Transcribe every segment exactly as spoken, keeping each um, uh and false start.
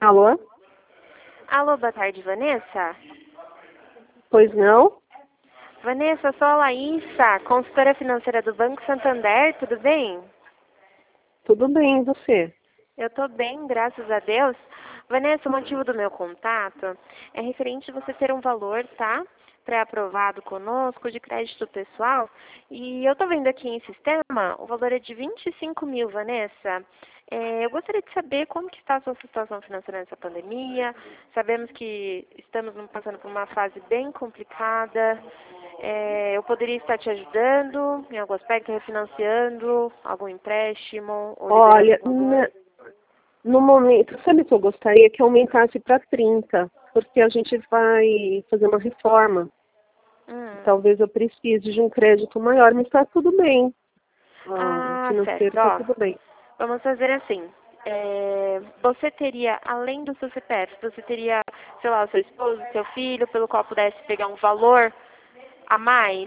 Alô? Alô, boa tarde, Vanessa. Pois não? Vanessa, sou a Laísa, consultora financeira do Banco Santander, tudo bem? Tudo bem, e você? Eu tô bem, graças a Deus. Vanessa, o motivo do meu contato é referente a você ter um valor, tá? Pré-aprovado conosco de crédito pessoal. E eu tô vendo aqui em sistema, o valor é de vinte e cinco mil, Vanessa. É, eu gostaria de saber como que está a sua situação financeira nessa pandemia. Sabemos que estamos passando por uma fase bem complicada. É, eu poderia estar te ajudando em algum aspecto, refinanciando algum empréstimo ou liberando Olha, algum valor? na- no momento, sabe o que eu gostaria? Que aumentasse para trinta, porque a gente vai fazer uma reforma. Hum. Talvez eu precise de um crédito maior, mas está tudo bem. Ah, o Ah, financeiro certo. está Ó, tudo bem. vamos fazer assim. É, você teria, além do seu C P F, você teria, sei lá, o seu esposo, seu filho, pelo qual pudesse pegar um valor a mais?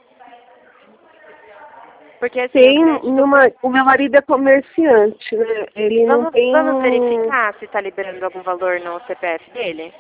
Porque assim, o Tem, crédito... numa, o meu marido é comerciante, né? Ele não Vamos, tem vamos um... verificar se está liberando algum valor no C P F dele?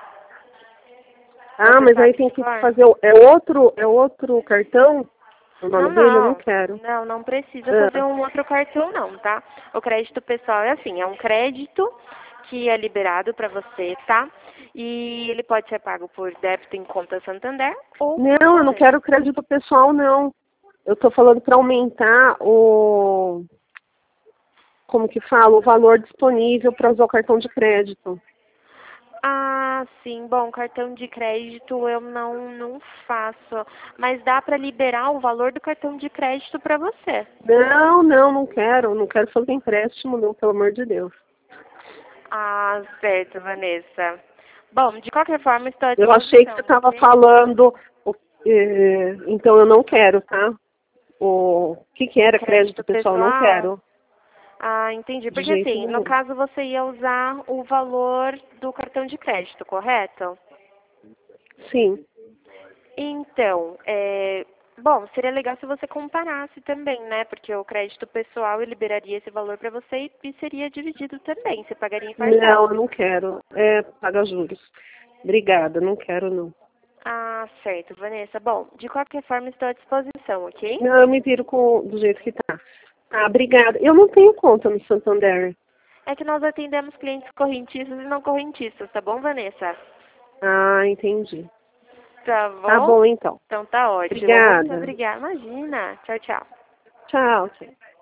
Ah, Você mas aí sabe tem de que cor? fazer... o- É outro, é outro cartão? O Não, nome dele? Eu não não. quero. Não, não precisa fazer Ah, um outro cartão não, tá? O crédito pessoal é assim, é um crédito que é liberado para você, tá? E ele pode ser pago por débito em conta Santander ou por não, eu não boleto. quero crédito pessoal, não. Eu estou falando para aumentar o, como que fala, o valor disponível para usar o cartão de crédito. Ah, sim. Bom, cartão de crédito eu não, não faço. Mas dá para liberar o valor do cartão de crédito para você. Não, não, não quero. Não quero fazer empréstimo, não, pelo amor de Deus. Ah, certo, Vanessa. Bom, de qualquer forma, estou à Eu achei que você disposição, estava ok? falando, o- eh, então eu não quero, tá? O que que era crédito Crédito pessoal? Não pessoal? quero, Ah, entendi. de Porque jeito assim, no nenhum. caso você ia usar o valor do cartão de crédito, correto? Sim. Então, é... bom, seria legal se você comparasse também, né? Porque o crédito pessoal ele liberaria esse valor para você e seria dividido também. Você pagaria em Não, eu parcelas. não quero. É, paga juros. Obrigada, não quero, não. Ah, certo, Vanessa. Bom, de qualquer forma estou à disposição, ok? Não, eu me viro com, do jeito que tá. Ah, obrigada. Eu não tenho conta no Santander. É que nós atendemos clientes correntistas e não correntistas, tá bom, Vanessa? Ah, entendi. Tá Tá bom? bom, então. Então tá ótimo. Muito Obrigada. obrigada. Imagina. Tchau, tchau. Tchau, tchau.